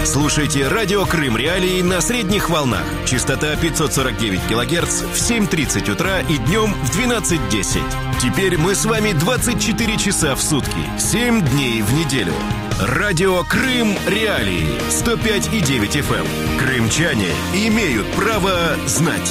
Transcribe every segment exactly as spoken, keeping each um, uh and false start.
Слушайте радио Крым Реалии на средних волнах. Частота пятьсот сорок девять килогерц в семь тридцать утра и днем в двенадцать десять. Теперь мы с вами двадцать четыре часа в сутки, семь дней в неделю. Радио Крым Реалии сто пять и девять эф эм. Крымчане имеют право знать.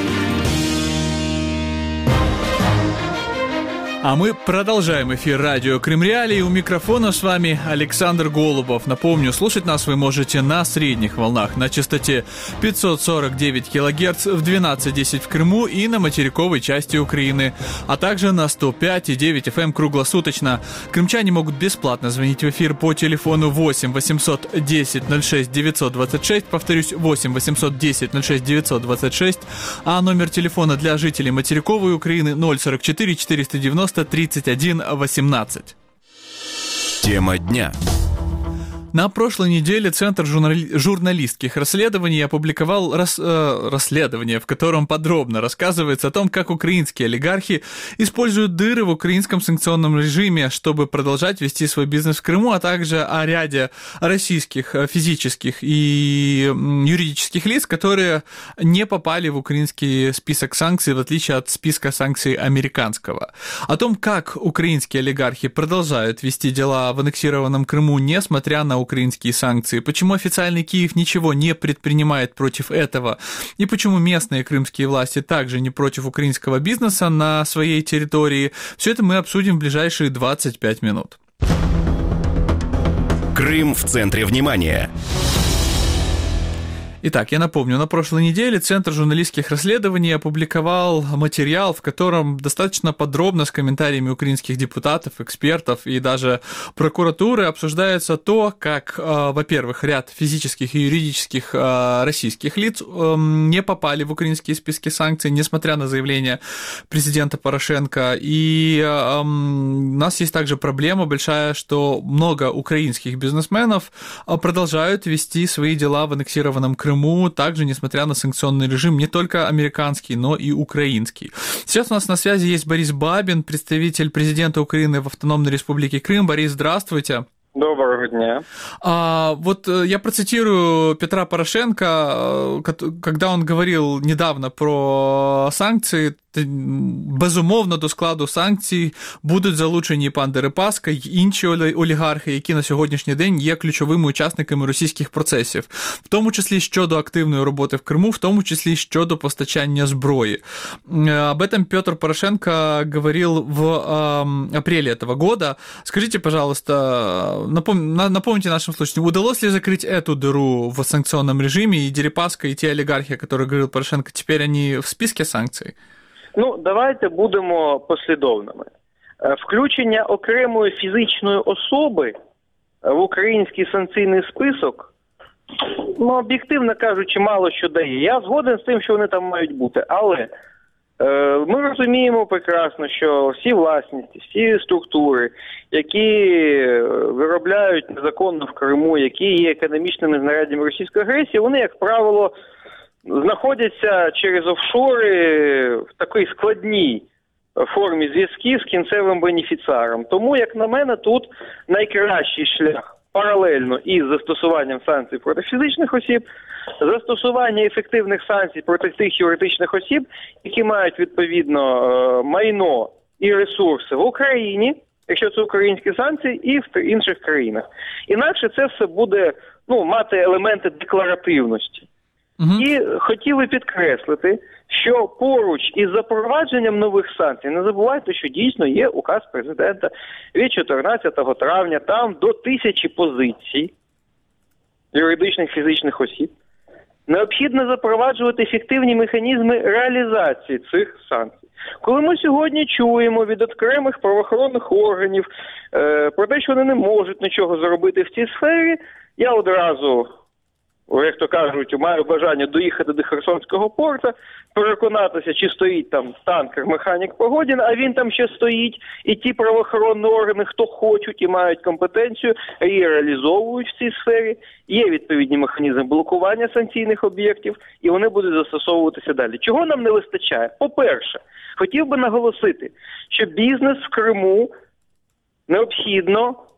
А мы продолжаем эфир радио Крым Реалии. У микрофона с вами Александр Голубов. Напомню, слушать нас вы можете на средних волнах на частоте пятьсот сорок девять килогерц в двенадцать десять в Крыму и на материковой части Украины, а также на сто пять и девять эф эм круглосуточно. Крымчане могут бесплатно звонить в эфир по телефону восемь восемьсот десять ноль шесть девятьсот двадцать шесть, повторюсь, восемь восемьсот десять ноль шесть девятьсот двадцать шесть, а номер телефона для жителей материковой Украины ноль сорок четыре четыреста девяносто тридцать один восемнадцать. Тема дня. На прошлой неделе Центр журнали... журналистских расследований опубликовал рас... э, расследование, в котором подробно рассказывается о том, как украинские олигархи используют дыры в украинском санкционном режиме, чтобы продолжать вести свой бизнес в Крыму, а также о ряде российских физических и юридических лиц, которые не попали в украинский список санкций, в отличие от списка санкций американского. О том, как украинские олигархи продолжают вести дела в аннексированном Крыму, несмотря на украинские санкции, почему официальный Киев ничего не предпринимает против этого, и почему местные крымские власти также не против украинского бизнеса на своей территории, все это мы обсудим в ближайшие двадцать пять минут. Крым в центре внимания. Итак, я напомню, на прошлой неделе Центр журналистских расследований опубликовал материал, в котором достаточно подробно с комментариями украинских депутатов, экспертов и даже прокуратуры обсуждается то, как, э, во-первых, ряд физических и юридических э, российских лиц э, не попали в украинские списки санкций, несмотря на заявление президента Порошенко. И э, у нас есть также проблема большая, что много украинских бизнесменов продолжают вести свои дела в аннексированном Крыму, также, несмотря на санкционный режим, не только американский, но и украинский. Сейчас у нас на связи есть Борис Бабин, представитель президента Украины в Автономной Республике Крым. Борис, здравствуйте. Доброго дня. А, вот я процитирую Петра Порошенка, когда он говорил недавно про санкции. Безумовно, до складу санкцій будуть залучені пан Дерипаска й інші олігархи, які на сьогоднішній день є ключовими учасниками російських процесів, в тому числі щодо активної роботи в Криму, в тому числі щодо постачання зброї. Об этом Петр Порошенко говорил в э, апреле этого года. Скажите, пожалуйста, напом... напомните нашим слушателям, удалось ли закрыть эту дыру в санкционном режиме, и Дерипаска, и те олигархи, о которых говорил Порошенко, теперь они в списке санкций? Ну, давайте будемо послідовними. Включення окремої фізичної особи в український санкційний список, ну, об'єктивно кажучи, мало що дає. Я згоден з тим, що вони там мають бути, але е, ми розуміємо прекрасно, що всі власності, всі структури, які виробляють незаконно в Криму, які є економічними знаряддями російської агресії, вони, як правило, знаходяться через офшори в такій складній формі зв'язків з кінцевим бенефіціаром. Тому, як на мене, тут найкращий шлях паралельно із застосуванням санкцій проти фізичних осіб, застосування ефективних санкцій проти тих юридичних осіб, які мають відповідно майно і ресурси в Україні, якщо це українські санкції, і в інших країнах. Інакше це все буде, ну, мати елементи декларативності. Угу. І хотіли підкреслити, що поруч із запровадженням нових санкцій, не забувайте, що дійсно є указ президента від чотирнадцятого травня, там до тисячі позицій юридичних фізичних осіб. Необхідно запроваджувати ефективні механізми реалізації цих санкцій. Коли ми сьогодні чуємо від окремих правоохоронних органів е, про те, що вони не можуть нічого зробити в цій сфері, я одразу, як то кажуть, маю бажання доїхати до Херсонського порту, переконатися, чи стоїть там танкер механік Погодін, а він там ще стоїть, і ті правоохоронні органи, хто хочуть і мають компетенцію, її реалізовують в цій сфері. Є відповідні механізми блокування санкційних об'єктів, і вони будуть застосовуватися далі. Чого нам не вистачає? По-перше, хотів би наголосити, що бізнес в Криму необхідно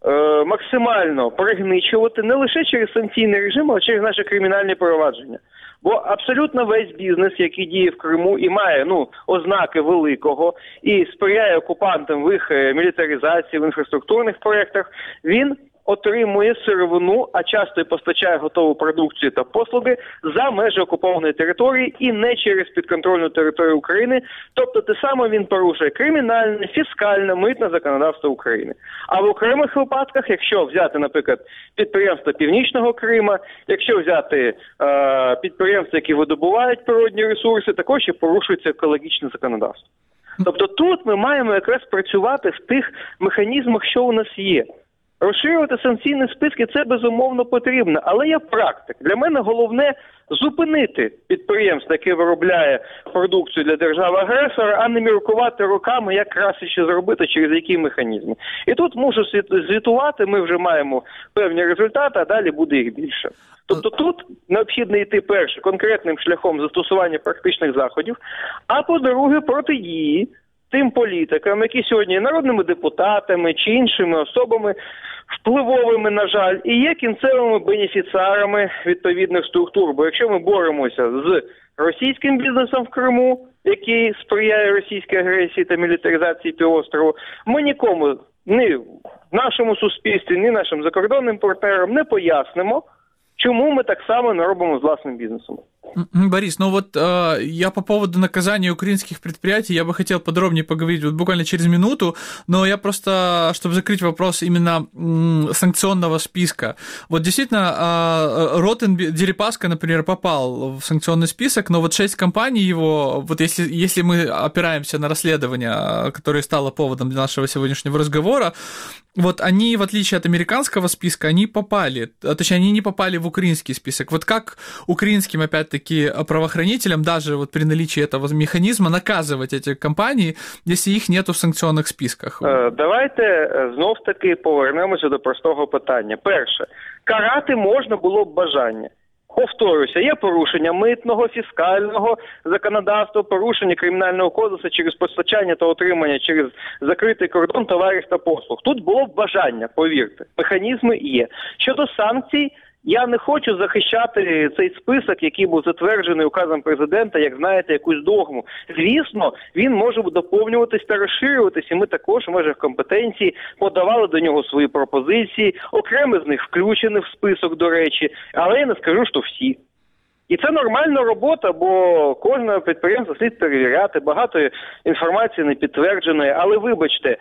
е, максимально пригничувати не лише через санкційний режим, а через наші кримінальні провадження. Бо абсолютно весь бізнес, який діє в Криму і має ну, ознаки великого, і сприяє окупантам в їх мілітаризації, в інфраструктурних проєктах, він отримує сировину, а часто і постачає готову продукцію та послуги за межі окупованої території і не через підконтрольну територію України. Тобто те саме він порушує кримінальне, фіскальне, митне законодавство України. А в окремих випадках, якщо взяти, наприклад, підприємства Північного Крима, якщо взяти е, підприємства, які видобувають природні ресурси, також і порушується екологічне законодавство. Тобто тут ми маємо якраз працювати в тих механізмах, що у нас є. Розширювати санкційні списки – це, безумовно, потрібно, але я практик. Для мене головне зупинити підприємство, яке виробляє продукцію для держави-агресора, а не міркувати руками, як краще ще зробити, через які механізми. І тут можу звітувати, ми вже маємо певні результати, а далі буде їх більше. Тобто тут необхідно йти, перше, конкретним шляхом застосування практичних заходів, а по-друге, протидії тим політикам, які сьогодні є народними депутатами чи іншими особами, впливовими, на жаль, і є кінцевими бенефіціарами відповідних структур. Бо якщо ми боремося з російським бізнесом в Криму, який сприяє російській агресії та мілітаризації півострову, ми нікому, ні в нашому суспільстві, ні нашим закордонним партнерам не пояснимо, чему мы так само не робимо с властным бизнесом. Борис, ну вот э, я по поводу наказания украинских предприятий, я бы хотел подробнее поговорить вот буквально через минуту, но я просто, чтобы закрыть вопрос именно м, санкционного списка. Вот действительно, э, Ротен Дерипаска, например, попал в санкционный список, но вот шесть компаний его, вот если, если мы опираемся на расследование, которое стало поводом для нашего сегодняшнего разговора, вот они, в отличие от американского списка, они попали, точнее, они не попали в украинский список. Вот как украинским, опять-таки, правоохранителям, даже вот при наличии этого механизма, наказывать эти компании, если их нету в санкционных списках? Давайте знов-таки повернемося до простого питання. Перше, карати можна було б бажання. Повторюся, є порушення митного, фіскального законодавства, порушення кримінального кодексу через постачання та отримання через закритий кордон товарів та послуг. Тут було б бажання, повірте. Механізми є. Щодо санкцій, я не хочу захищати цей список, який був затверджений указом президента, як знаєте, якусь догму. Звісно, він може доповнюватись та розширюватись, і ми також в межах компетенції подавали до нього свої пропозиції, окремі з них включені в список, до речі, але я не скажу, що всі. І це нормальна робота, бо кожне підприємство слід перевіряти, багато інформації не підтвердженої, але вибачте,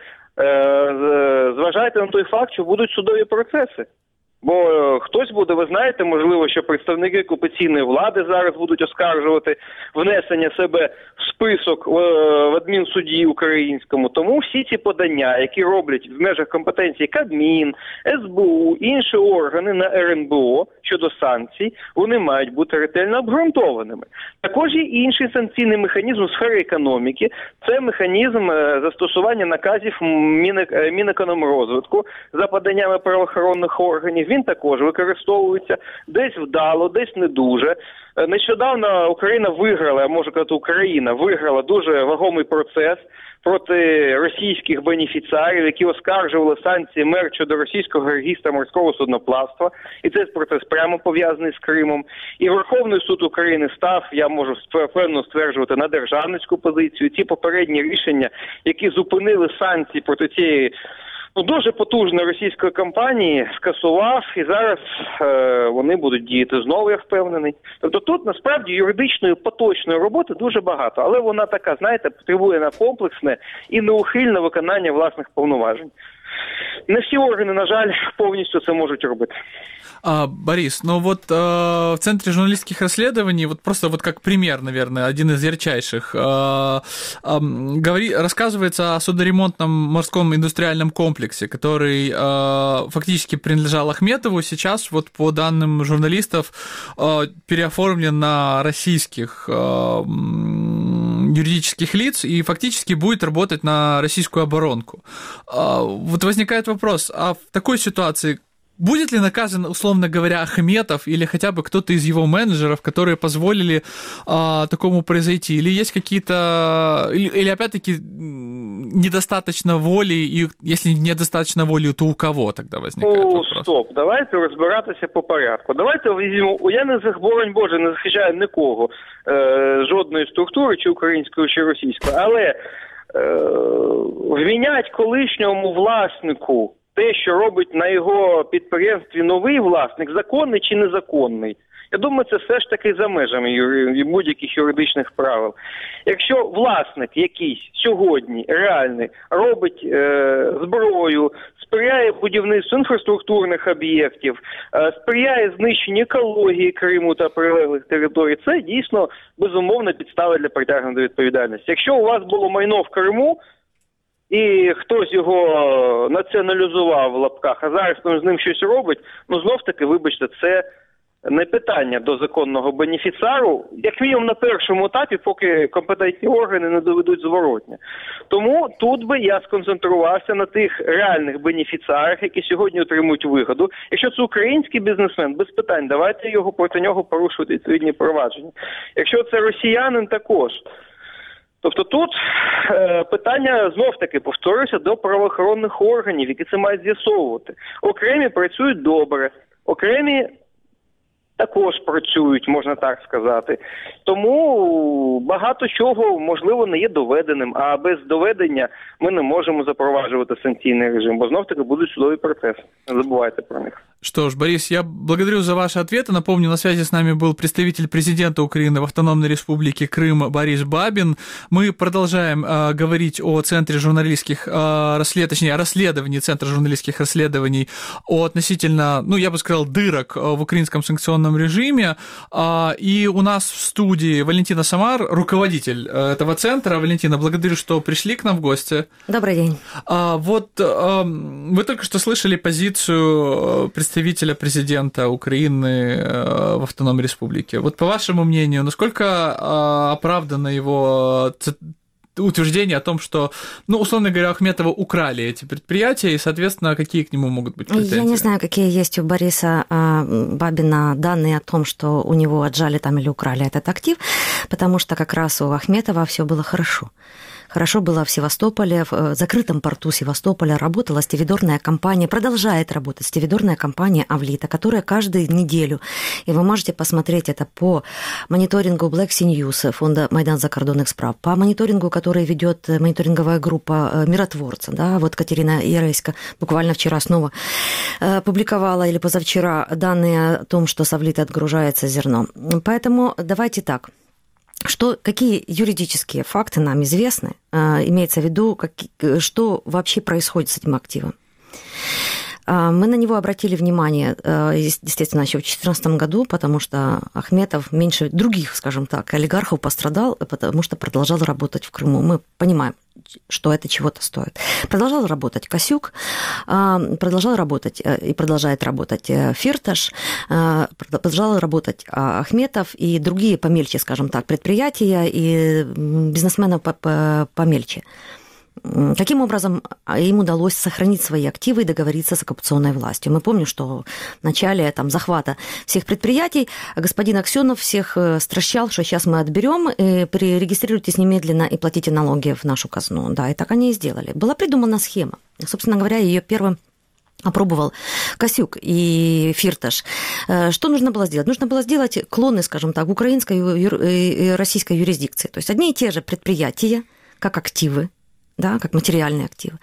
зважайте на той факт, що будуть судові процеси. Бо хтось буде, ви знаєте, можливо, що представники окупаційної влади зараз будуть оскаржувати внесення себе в список в адмінсуді українському. Тому всі ці подання, які роблять в межах компетенції Кабмін, ес бе у, інші органи на ер ен бе о щодо санкцій, вони мають бути ретельно обґрунтованими. Також є інший санкційний механізм у сфері економіки. Це механізм застосування наказів Мінекономрозвитку за поданнями правоохоронних органів. Він також використовується десь вдало, десь не дуже. Нещодавно Україна виграла, можу казати, Україна виграла дуже вагомий процес проти російських бенефіціарів, які оскаржували санкції ем е ер щодо російського реєстру морського судноплавства. І цей процес прямо пов'язаний з Кримом. І Верховний суд України став, я можу впевнено стверджувати, на державницьку позицію. Ті попередні рішення, які зупинили санкції проти цієї Ну, дуже потужна російська компанія, скасував, і зараз е, вони будуть діяти знову, я впевнений. Тобто тут, насправді, юридичної поточної роботи дуже багато, але вона така, знаєте, потребує на комплексне і неухильне виконання власних повноважень. Не всі органи, на жаль, повністю це можуть робити. А, Борис, ну вот э, в Центре журналистских расследований, вот просто вот как пример, наверное, один из ярчайших, э, э, говори, рассказывается о судоремонтном морском индустриальном комплексе, который э, фактически принадлежал Ахметову, сейчас, вот по данным журналистов, э, переоформлен на российских э, юридических лиц и фактически будет работать на российскую оборонку. Э, вот возникает вопрос, а в такой ситуации будет ли наказан, условно говоря, Ахметов или хотя бы кто-то из его менеджеров, которые позволили а, такому произойти? Или есть какие-то... Или, или опять-таки, недостаточно воли, и если недостаточно воли, то у кого тогда возникает О, вопрос? Стоп, давайте розбиратися по порядку. Давайте візьмемо, я не боронь Боже, не захищаю нікого, е, жодної структури, чи української, чи російської, але е, вмінять колишньому власнику те, що робить на його підприємстві новий власник, законний чи незаконний. Я думаю, це все ж таки за межами юри... будь-яких юридичних правил. Якщо власник якийсь сьогодні реальний робить е... зброю, сприяє будівництву інфраструктурних об'єктів, е... сприяє знищенню екології Криму та прилеглих територій, це дійсно безумовно підстава для притягнення до відповідальності. Якщо у вас було майно в Криму, і хтось його націоналізував в лапках, а зараз там з ним щось робить, ну знов-таки, вибачте, це не питання до законного бенефіціару, як мінімум на першому етапі, поки компетентні органи не доведуть зворотне. Тому тут би я сконцентрувався на тих реальних бенефіціарах, які сьогодні отримують вигоду. Якщо це український бізнесмен, без питань, давайте його проти нього порушувати відповідні провадження. Якщо це росіянин, також. Тобто тут е, питання, знов-таки, повторюся, до правоохоронних органів, які це мають з'ясовувати. Окремі працюють добре, окремі також працюють, можна так сказати. Тому багато чого, можливо, не є доведеним, а без доведення ми не можемо запроваджувати санкційний режим, бо знов-таки будуть судові процеси. Не забувайте про них. Что ж, Борис, я благодарю за ваши ответы. Напомню, на связи с нами был представитель президента Украины в Автономной Республике Крым Борис Бабин. Мы продолжаем э, говорить о Центре журналистских э, расследований, точнее, о расследовании Центра журналистских расследований, о относительно, ну, я бы сказал, дырок в украинском санкционном режиме. Э, и у нас в студии Валентина Самар, руководитель этого центра. Валентина, благодарю, что пришли к нам в гости. Добрый день. А, вот э, вы только что слышали позицию представителя представителя президента Украины в Автономной Республике. Вот по вашему мнению, насколько оправдано его утверждение о том, что, ну, условно говоря, Ахметова украли эти предприятия, и, соответственно, какие к нему могут быть претензии? Я не знаю, какие есть у Бориса Бабина данные о том, что у него отжали там или украли этот актив, потому что как раз у Ахметова все было хорошо. Хорошо было в Севастополе, в закрытом порту Севастополя работала стивидорная компания, продолжает работать стивидорная компания «Авлита», которая каждую неделю, и вы можете посмотреть это по мониторингу Black Sea News, фонда «Майдан закордонных справ», по мониторингу, который ведет мониторинговая группа «Миротворцы». Да, вот Катерина Ярейска буквально вчера снова публиковала, или позавчера, данные о том, что с «Авлита» отгружается зерно. Поэтому давайте так. Что, какие юридические факты нам известны, имеется в виду, как, что вообще происходит с этим активом? Мы на него обратили внимание, естественно, еще в две тысячи четырнадцатом году, потому что Ахметов меньше других, скажем так, олигархов пострадал, потому что продолжал работать в Крыму. Мы понимаем, что это чего-то стоит. Продолжал работать Косюк, продолжал работать и продолжает работать Фирташ, продолжал работать Ахметов и другие помельче, скажем так, предприятия и бизнесменов помельче. Каким образом им удалось сохранить свои активы и договориться с оккупационной властью? Мы помним, что в начале там, захвата всех предприятий господин Аксенов всех стращал, что сейчас мы отберем, и перерегистрируйтесь немедленно и платите налоги в нашу казну. Да, и так они и сделали. Была придумана схема. Собственно говоря, ее первым опробовал Косюк и Фирташ. Что нужно было сделать? Нужно было сделать клоны, скажем так, украинской и российской юрисдикции. То есть одни и те же предприятия, как активы, да, как материальные активы,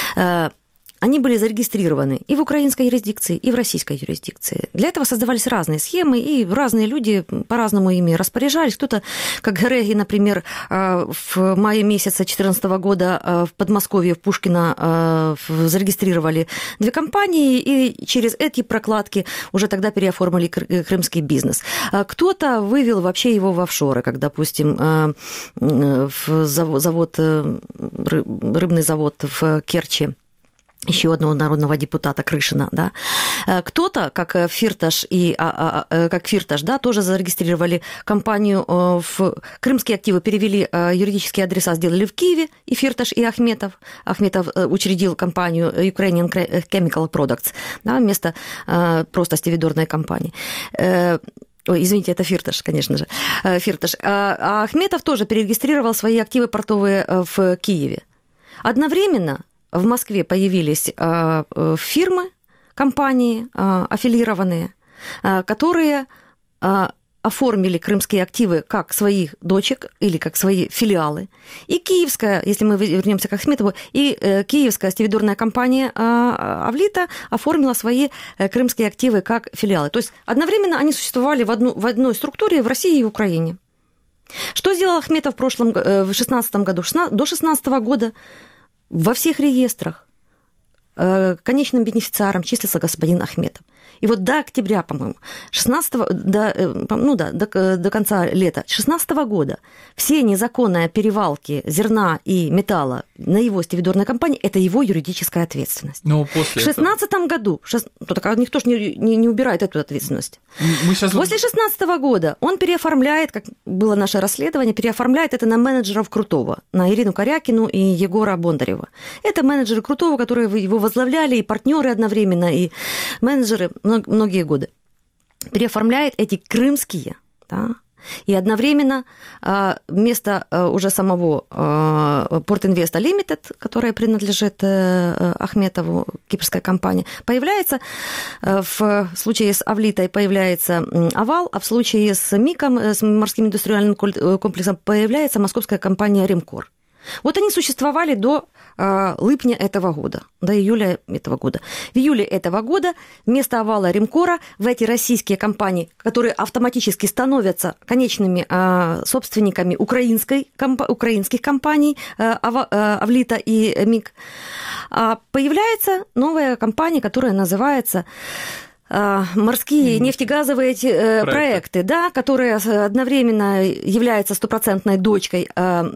они были зарегистрированы и в украинской юрисдикции, и в российской юрисдикции. Для этого создавались разные схемы, и разные люди по-разному ими распоряжались. Кто-то, как Гереги, например, в мае месяца две тысячи четырнадцатого года в Подмосковье, в Пушкино зарегистрировали две компании, и через эти прокладки уже тогда переоформили крымский бизнес. Кто-то вывел вообще его в офшоры, как, допустим, завод, рыбный завод в Керчи, еще одного народного депутата Крышина, да. Кто-то, как Фирташ и а, а, как Фирташ, да, тоже зарегистрировали компанию в крымские активы, перевели юридические адреса, сделали в Киеве, и Фирташ, и Ахметов. Ахметов учредил компанию Ukrainian Chemical Products, да, вместо просто стивидорной компании. Ой, извините, это Фирташ, конечно же. Фирташ. А Ахметов тоже перерегистрировал свои активы портовые в Киеве. Одновременно в Москве появились фирмы, компании аффилированные, которые оформили крымские активы как своих дочек или как свои филиалы. И киевская, если мы вернемся к Ахметову, и киевская стивидорная компания Авлита оформила свои крымские активы как филиалы. То есть одновременно они существовали в, одну, в одной структуре в России и в Украине. Что сделал Ахметов в прошлом, в шестнадцатом году? До шестнадцатого года во всех реестрах конечным бенефициаром числился господин Ахметов. И вот до октября, по-моему, шестнадцатого, до, ну да, до, до конца лета шестнадцатого года все незаконные перевалки зерна и металла на его стивидорной компании – это его юридическая ответственность. Но после в шестнадцатом году, шест... ну, так, никто же не, не, не убирает эту ответственность. Мы сейчас... После шестнадцатого года он переоформляет, как было наше расследование, переоформляет это на менеджеров Крутого, на Ирину Корякину и Егора Бондарева. Это менеджеры Крутого, которые его возглавляли, и партнеры одновременно, и менеджеры многие годы. Переоформляет эти крымские, да, и одновременно вместо уже самого Портинвеста Лимитед, которая принадлежит Ахметову, кипрская компания, появляется в случае с Авлитой появляется Авал, а в случае с МИКом, с морским индустриальным комплексом, появляется московская компания Ремкор. Вот они существовали до э, липня этого года, до июля этого года. В июле этого года вместо Авала Ремкора в эти российские компании, которые автоматически становятся конечными э, собственниками украинской, комп, украинских компаний э, Ава, э, Авлита и МИК, э, появляется новая компания, которая называется... морские нефтегазовые проекты, проекты, да, которые одновременно являются стопроцентной дочкой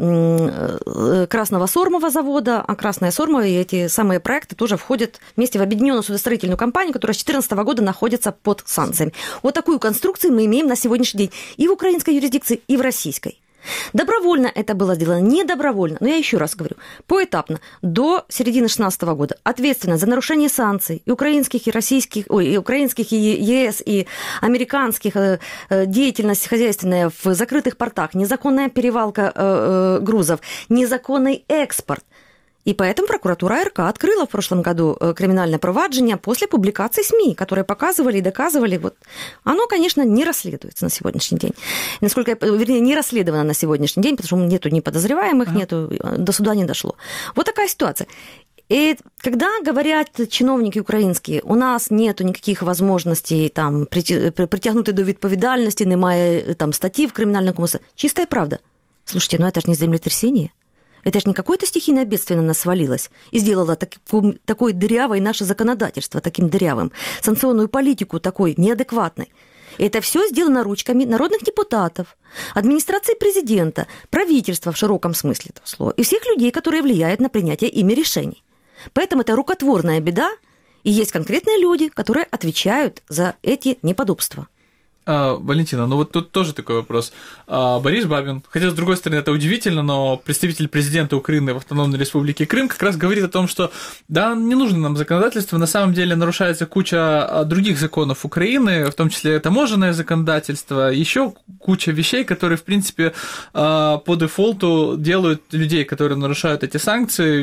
Красного Сормова завода, а Красное Сормово и эти самые проекты тоже входят вместе в объединенную судостроительную компанию, которая с две тысячи четырнадцатого года находится под санкциями. Вот такую конструкцию мы имеем на сегодняшний день и в украинской юрисдикции, и в российской. Добровольно это было сделано, не добровольно, но я еще раз говорю, поэтапно, до середины две тысячи шестнадцатого года ответственность за нарушение санкций и украинских, и российских, ой, и украинских, и ЕС, и американских, деятельность хозяйственная в закрытых портах, незаконная перевалка грузов, незаконный экспорт. И поэтому прокуратура РК открыла в прошлом году криминальное проваджение после публикаций СМИ, которые показывали и доказывали. Вот. Оно, конечно, не расследуется на сегодняшний день. Насколько, вернее, не расследовано на сегодняшний день, потому что нету ни подозреваемых, ага. нету, до суда не дошло. Вот такая ситуация. И когда говорят чиновники украинские, у нас нету никаких возможностей там, притягнути до відповідальності, немає там, статьи в криминальном кодексе, чистая правда. Слушайте, ну это же не землетрясение. Это же не какое-то стихийное бедствие на нас свалилось и сделало так, такой дырявой наше законодательство, таким дырявым, санкционную политику такой неадекватной. И это все сделано ручками народных депутатов, администрации президента, правительства в широком смысле этого слова и всех людей, которые влияют на принятие ими решений. Поэтому это рукотворная беда, и есть конкретные люди, которые отвечают за эти неподобства. А, Валентина, ну вот тут тоже такой вопрос. А, Борис Бабин, хотя, с другой стороны, это удивительно, но представитель президента Украины в Автономной Республике Крым как раз говорит о том, что да, не нужно нам законодательство, на самом деле нарушается куча других законов Украины, в том числе таможенное законодательство, еще куча вещей, которые, в принципе, по дефолту делают людей, которые нарушают эти санкции,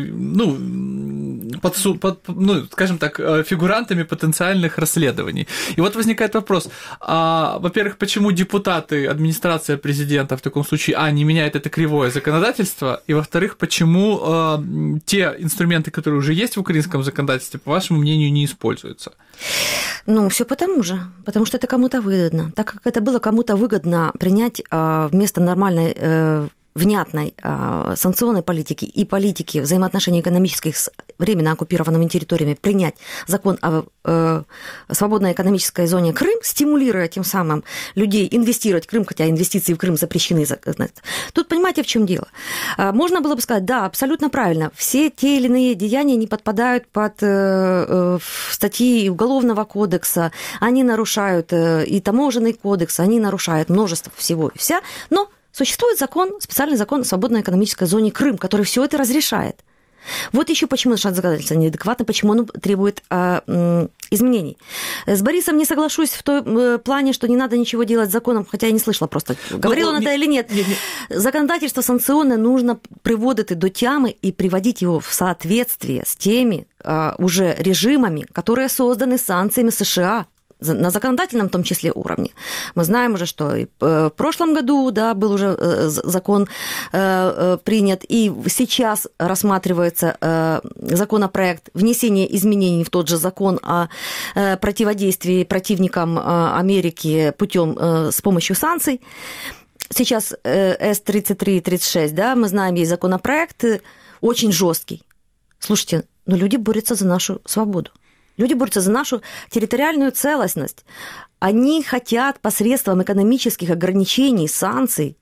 ну, под, под, ну скажем так, фигурантами потенциальных расследований. И вот возникает вопрос, а во-первых, почему депутаты, администрация президента в таком случае, а, не меняет это кривое законодательство, и, во-вторых, почему э, те инструменты, которые уже есть в украинском законодательстве, по вашему мнению, не используются? Ну, все потому же, потому что это кому-то выгодно. Так как это было кому-то выгодно принять э, вместо нормальной э, внятной э, санкционной политики и политики взаимоотношений экономических с временно оккупированными территориями принять закон о э, свободной экономической зоне Крым, стимулируя тем самым людей инвестировать в Крым, хотя инвестиции в Крым запрещены. Тут понимаете, в чем дело? Можно было бы сказать, да, абсолютно правильно, все те или иные деяния не подпадают под э, статьи Уголовного кодекса, они нарушают э, и таможенный кодекс, они нарушают множество всего и вся, но существует закон, специальный закон о свободной экономической зоне Крым, который все это разрешает. Вот еще почему наше законодательство неадекватно, почему оно требует а, м, изменений. С Борисом не соглашусь в том плане, что не надо ничего делать с законом, хотя я не слышала просто, говорил он это или нет. нет, нет. Законодательство санкционное нужно приводить до тямы и приводить его в соответствие с теми а, уже режимами, которые созданы санкциями США. На законодательном, в том числе, уровне. Мы знаем уже, что и в прошлом году, да, был уже закон принят, и сейчас рассматривается законопроект внесения изменений в тот же закон о противодействии противникам Америки путем с помощью санкций. Сейчас эс тридцать три тридцать шесть, да, мы знаем, есть законопроект очень жесткий. Слушайте, но люди борются за нашу свободу. Люди борются за нашу территориальную целостность. Они хотят посредством экономических ограничений, санкций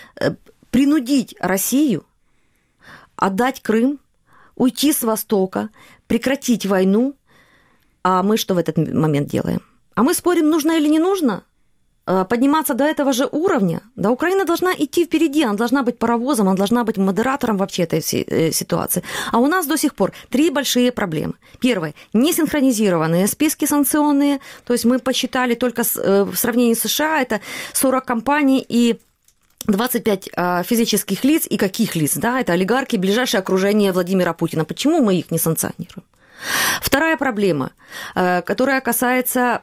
принудить Россию отдать Крым, уйти с Востока, прекратить войну. А мы что в этот момент делаем? А мы спорим, нужно или не нужно подниматься до этого же уровня. Да, Украина должна идти впереди, она должна быть паровозом, она должна быть модератором вообще этой ситуации. А у нас до сих пор три большие проблемы. Первое – несинхронизированные списки санкционные, то есть мы посчитали только в сравнении с США, это сорок компаний и двадцать пять физических лиц, и каких лиц? Да, это олигархи, ближайшее окружение Владимира Путина. Почему мы их не санкционируем? Вторая проблема, которая касается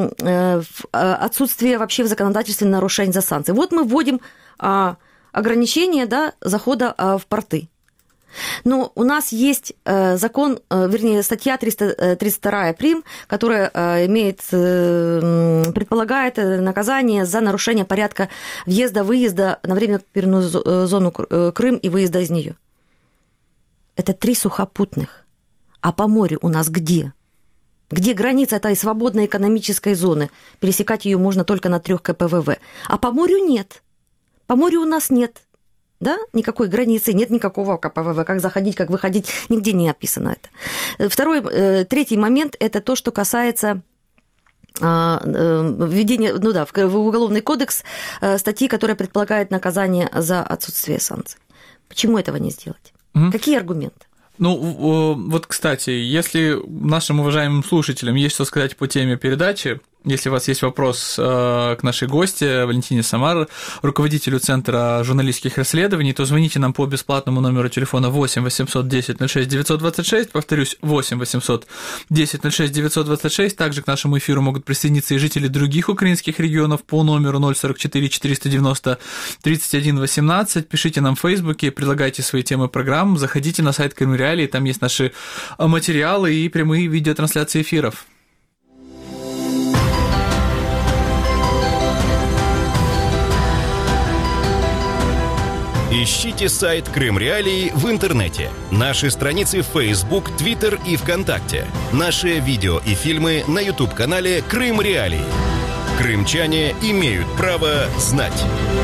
отсутствия вообще в законодательстве нарушений за санкции. Вот мы вводим ограничения, да, захода в порты. Но у нас есть закон, вернее, статья триста тридцать два прим, которая имеет, предполагает наказание за нарушение порядка въезда-выезда на временную зону Крым и выезда из нее. Это три сухопутных. А по морю у нас где? Где граница этой свободной экономической зоны? Пересекать ее можно только на трех ка пэ вэ вэ. А по морю нет. По морю у нас нет, да, никакой границы, нет никакого ка пэ вэ вэ. Как заходить, как выходить, нигде не описано это. Второй, третий момент – это то, что касается введения, ну да, в Уголовный кодекс статьи, которая предполагает наказание за отсутствие санкций. Почему этого не сделать? Mm-hmm. Какие аргументы? Ну, вот, кстати, если нашим уважаемым слушателям есть что сказать по теме передачи, если у вас есть вопрос к нашей гости Валентине Самар, руководителю Центра журналистских расследований, то звоните нам по бесплатному номеру телефона восемь восемьсот десять ноль шесть девятьсот двадцать шесть, повторюсь, восемь восемьсот десять ноль шесть девятьсот двадцать шесть. Также к нашему эфиру могут присоединиться и жители других украинских регионов по номеру ноль сорок четыре четыреста девяносто тридцать один восемнадцать. Пишите нам в Фейсбуке, предлагайте свои темы программ, заходите на сайт Крым Реалии, там есть наши материалы и прямые видеотрансляции эфиров. Ищите сайт Крым Реалии в интернете, наши страницы в Facebook, Twitter и ВКонтакте, наши видео и фильмы на YouTube-канале Крым Реалии. Крымчане имеют право знать.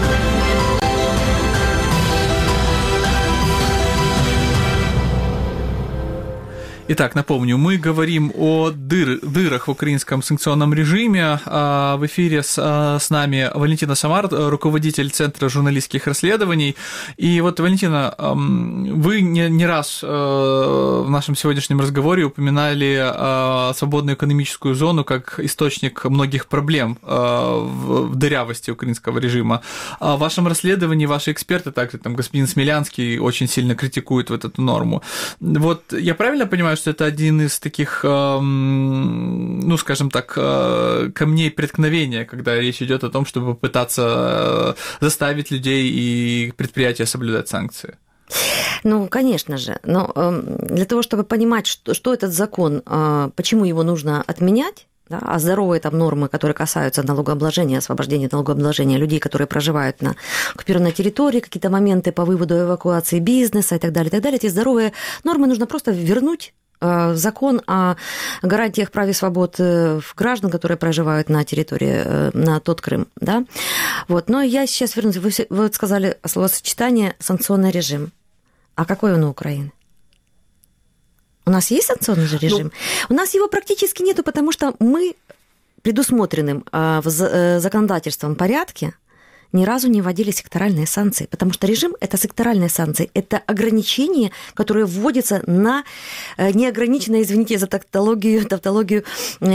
Итак, напомню, мы говорим о дыр, дырах в украинском санкционном режиме. В эфире с, с нами Валентина Самар, руководитель Центра журналистских расследований. И вот, Валентина, вы не, не раз в нашем сегодняшнем разговоре упоминали свободную экономическую зону как источник многих проблем в дырявости украинского режима. В вашем расследовании ваши эксперты, также там господин Смелянский, очень сильно критикуют вот эту норму. Вот я правильно понимаю, что это один из таких, ну, скажем так, камней преткновения, когда речь идет о том, чтобы пытаться заставить людей и предприятия соблюдать санкции? Ну, конечно же. Но для того, чтобы понимать, что, что этот закон, почему его нужно отменять, Да, а здоровые там нормы, которые касаются налогообложения, освобождения от налогообложения людей, которые проживают на оккупированной территории, какие-то моменты по выводу эвакуации бизнеса и так далее, и так далее. Эти здоровые нормы нужно просто вернуть в закон о гарантиях прав и свобод граждан, которые проживают на территории, на тот Крым. Да? Вот. Но я сейчас вернусь. Вы, вы сказали словосочетание «санкционный режим». А какой он у Украины? У нас есть санкционный же режим? Ну, у нас его практически нету, потому что мы предусмотренным в законодательством порядке ни разу не вводили секторальные санкции, потому что режим – это секторальные санкции, это ограничения, которые вводятся на неограниченное, извините за тавтологию, тавтологию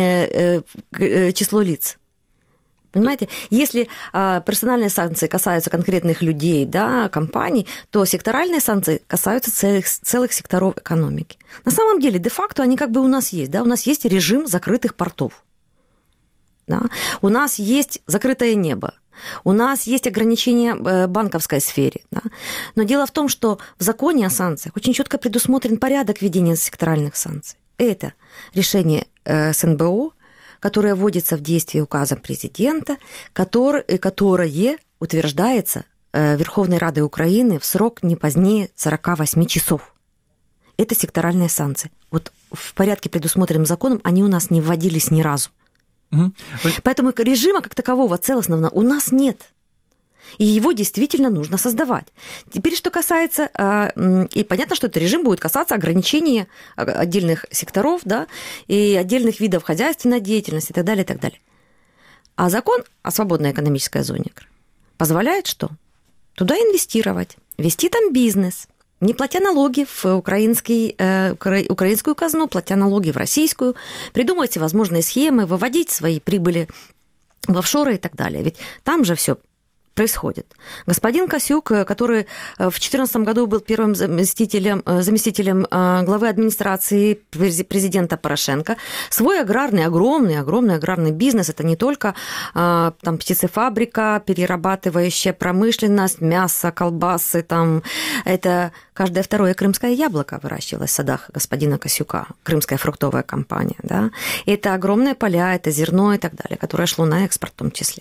число лиц. Понимаете, если а, персональные санкции касаются конкретных людей, да, компаний, то секторальные санкции касаются целых, целых секторов экономики. На самом деле, де-факто они как бы у нас есть. Да? У нас есть режим закрытых портов. Да? У нас есть закрытое небо. У нас есть ограничения в банковской сфере. Да? Но дело в том, что в законе о санкциях очень четко предусмотрен порядок введения секторальных санкций. Это решение эс эн бэ о, которое вводится в действие указом президента, который, которое утверждается Верховной Радой Украины в срок не позднее сорока восьми часов. Это секторальные санкции. Вот в порядке, предусмотренным законом, они у нас не вводились ни разу. Угу. Поэтому режима как такового целостного у нас нет. И его действительно нужно создавать. Теперь, что касается... И понятно, что этот режим будет касаться ограничения отдельных секторов, да, и отдельных видов хозяйственной деятельности и так далее, и так далее. А закон о свободной экономической зоне позволяет что? Туда инвестировать, вести там бизнес, не платя налоги в украинский, э, украинскую казну, платя налоги в российскую, придумывать всевозможные схемы, выводить свои прибыли в офшоры и так далее. Ведь там же все происходит. Господин Косюк, который в две тысячи четырнадцатом году был первым заместителем, заместителем главы администрации президента Порошенко, свой аграрный, огромный, огромный аграрный бизнес, это не только там птицефабрика, перерабатывающая промышленность, мясо, колбасы, там, это каждое второе крымское яблоко выращивалось в садах господина Косюка, крымская фруктовая компания. Да? Это огромные поля, это зерно и так далее, которое шло на экспорт в том числе.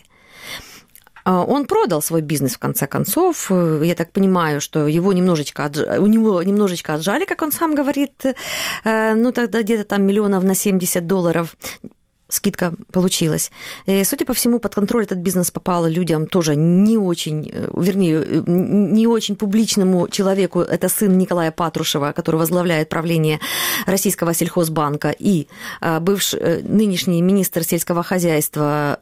Он продал свой бизнес, в конце концов. Я так понимаю, что его немножечко отжали, у него немножечко отжали, как он сам говорит, ну, тогда где-то там миллионов на семьдесят долларов скидка получилась. И, судя по всему, под контроль этот бизнес попал людям тоже не очень, вернее, не очень публичному человеку. Это сын Николая Патрушева, который возглавляет правление Российского сельхозбанка, и бывший нынешний министр сельского хозяйства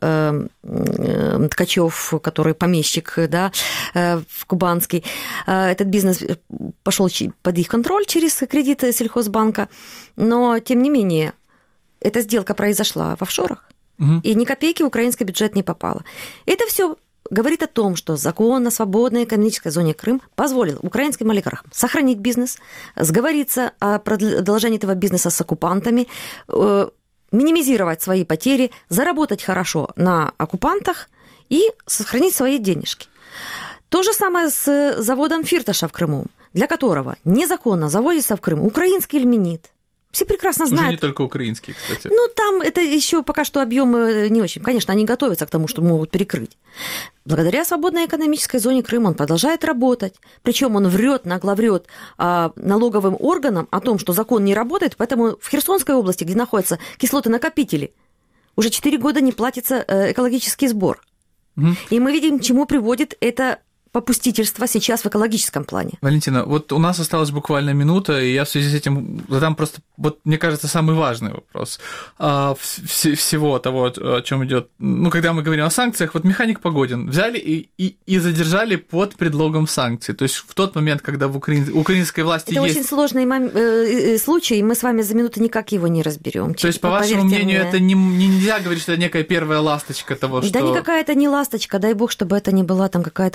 Ткачев, который помещик, да, в Кубанский. Этот бизнес пошел под их контроль через кредиты сельхозбанка, но, тем не менее, эта сделка произошла в офшорах, угу. и ни копейки в украинский бюджет не попало. Это все говорит о том, что закон о свободной экономической зоне Крым позволил украинским олигархам сохранить бизнес, сговориться о продолжении этого бизнеса с оккупантами, минимизировать свои потери, заработать хорошо на оккупантах и сохранить свои денежки. То же самое с заводом Фирташа в Крыму, для которого незаконно заводится в Крым украинский ильменит. Все прекрасно знают. Уже не только украинские, кстати. Ну, там это еще пока что объемы не очень. Конечно, они готовятся к тому, что могут перекрыть. Благодаря свободной экономической зоне Крыма он продолжает работать. Причем он врет, нагло врет налоговым органам о том, что закон не работает, поэтому в Херсонской области, где находятся кислоты-накопители, уже четыре года не платится экологический сбор. Угу. И мы видим, к чему приводит это попустительство сейчас в экологическом плане. Валентина, вот у нас осталась буквально минута, и я в связи с этим задам просто, вот мне кажется, самый важный вопрос а, вс- всего того, о чем идет. Ну, когда мы говорим о санкциях, вот механик Погодин взяли и, и, и задержали под предлогом санкций. То есть в тот момент, когда в Украин... украинской власти это есть... очень сложный мом... случай, и мы с вами за минуту никак его не разберем. То есть, по вашему мнению, мне... это не, не нельзя говорить, что это некая первая ласточка того, что... Да никакая это не ласточка, дай бог, чтобы это не была там какая-то хромоножка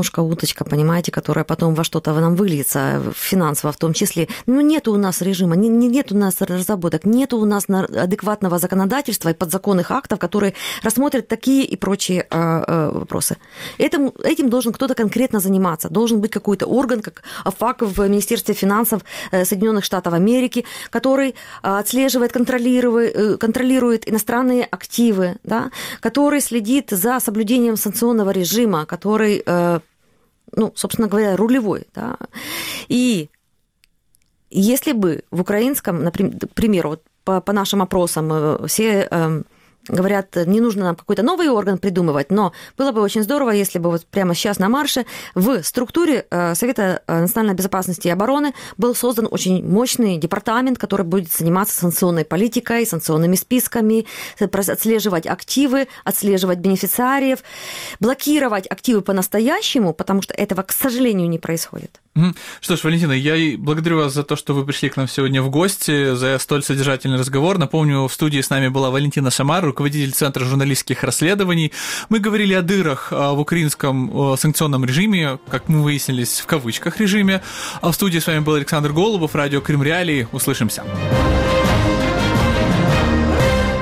немножко уточка, понимаете, которая потом во что-то нам выльется, финансово в том числе. Ну, нет у нас режима, не, нет у нас разработок, нет у нас адекватного законодательства и подзаконных актов, которые рассмотрят такие и прочие э, э, вопросы. Этим, этим должен кто-то конкретно заниматься. Должен быть какой-то орган, как АФАК в Министерстве финансов Соединенных Штатов Америки, который отслеживает, контролирует, контролирует иностранные активы, да, который следит за соблюдением санкционного режима, который, ну, собственно говоря, рулевой. Да. И если бы в украинском, например, к примеру, вот по, по нашим опросам все говорят, не нужно нам какой-то новый орган придумывать, но было бы очень здорово, если бы вот прямо сейчас на марше в структуре Совета национальной безопасности и обороны был создан очень мощный департамент, который будет заниматься санкционной политикой, санкционными списками, отслеживать активы, отслеживать бенефициариев, блокировать активы по-настоящему, потому что этого, к сожалению, не происходит. Что ж, Валентина, я благодарю вас за то, что вы пришли к нам сегодня в гости, за столь содержательный разговор. Напомню, в студии с нами была Валентина Шамар, руководитель Центра журналистских расследований. Мы говорили о дырах в украинском санкционном режиме, как мы выяснились, в кавычках режиме. А в студии с вами был Александр Голубов, радио Крым Реалии. Услышимся.